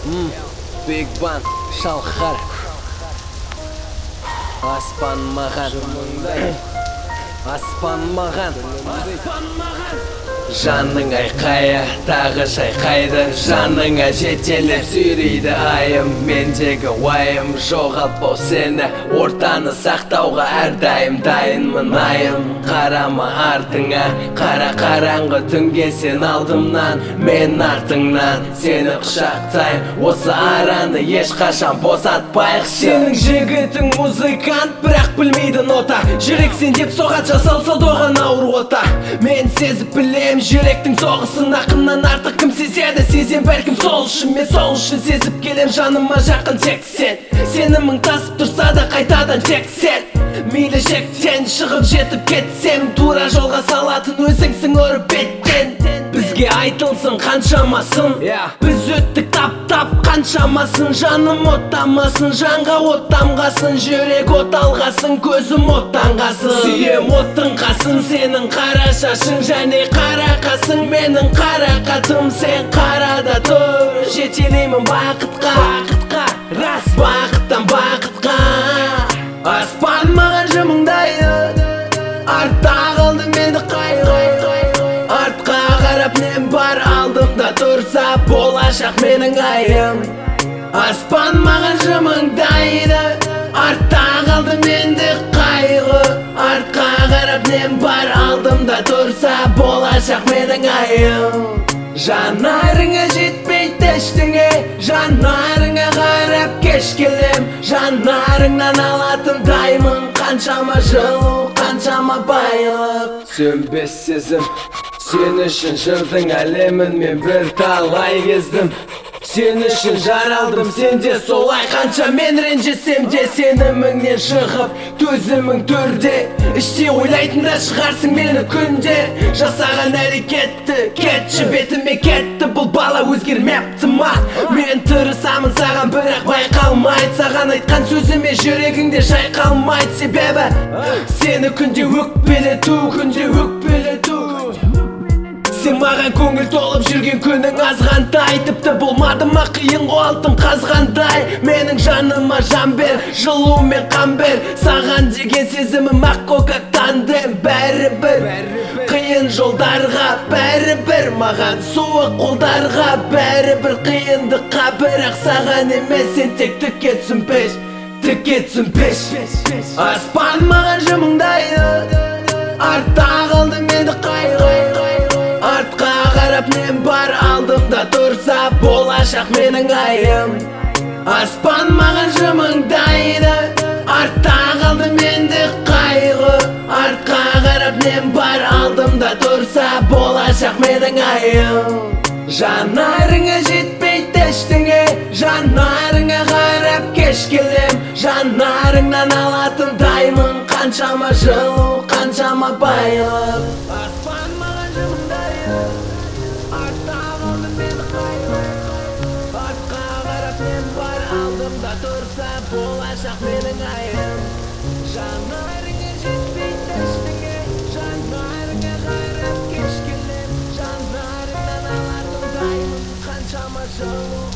Big Bang, шалқар Аспан маған Аспан маған Жаның айқайы, тағы шайқайды Жаныңа жетелеп сүйрейді айым Мендегі уайым жоғалтпау сені Ортаны сақтауға әрдайым дайынмын айым Қарама артыңа, қара қараңғы түнге сен алдымнан Мен артыңнан сені құшақтайын Осы араны ешқашан босатпайық Сенің жігітің музыкант, бірақ білмейді нота Жүрек сен деп соғат жасалса доған ауыр ота Мен сезіп білем жүректің соғысын ақыннан артық кім сезеді Сезем бәлкім сол үшін мен сол үшін сезіп келем Жаныма жақын тек сен Сенімің тасып тұрса да қайтадан тек сен Мейлі жектен шығып жетіп кетсем Тура жолға салатын өзіңсің ұрып беттен Бізге айтылсын қаншамасын Біз өттік тап қаншамасын Жаным оттамасын, жанға оттамғасын Жүрек от алғасын, көзім оттанғасын Сүйем оттың қасын, сенің қара шашың Және қара қасың, менің қара қатым Сен қарада тұр, жетелеймін бақытқа Рас бақыттан бақытқа Аспан маған жымыңдайды Артта қалды менді қайғы Артқа қарап нем бар алдымда тұрса Болашақ менің айым Аспан маған жымыңдайды Артта қалды менді қайғы Артқа қарап нем бар алдымда тұрса Болашақ менің айым Жанарыңа жетпейді ештеңе Жанарыңа қарап кеш келем Жанарыңнан алатындаймын Қаншама жылу, қаншама байлық Сөнбес сезім Сен үшін жырдың әлемін мен бір талай кездім Сен үшін жаралдым, сен де солай Қанша мен ренжісем де сеніміңнен шығып Төзімің түрде Іште ойлайтын да шығарсың мені күнде Жасаған әрекетті кетші бетіме кетті Бұл бала өзгермепті ма Мен тырысамын саған бірақ байқалмайды Саған айтқан сөзіме жүрегіңде жайқалмайды Себебі сені күнде өкпелету Күнде өкпелету Сен маған көңіл толып жүрген күнің азғантай Тіпті болмады ма қиын ғой алтын қазғандай Менің жаныма жан бер, жылу мен қан бер Саған деген сезімім ақ көкек тандым Бәрібір қиын жолдарға Бәрібір маған суық қолдарға Бәрібір қиындыққа Бірақ саған емес сен тек түкке түсінбеш Түкке түсінбеш Аспан маған жымыңдайды Артта қалды менді қайғы Артқа қарап нем бар алдымда тұрса Болашақ менің айым Аспан маған жымыңдайды Артта қалды менді қайғы Артқа қарап нем бар алдымда тұрса Болашақ менің айым Жанарыңа жетпейді ештеңе Жанарыңа қарап кеш келем Жанарыңнан алатындаймын Қаншама жылу, қаншама байлық Аспан маған жымыңдайды Артта қалды менді қайғы Артқа қарап нем бар алдымда тұрса Болашақ менің айым Жанарыңа жетпейді ештеңе Жанарыңа қарап кеш келем Жанарыңнан алатындаймын Қаншама жылу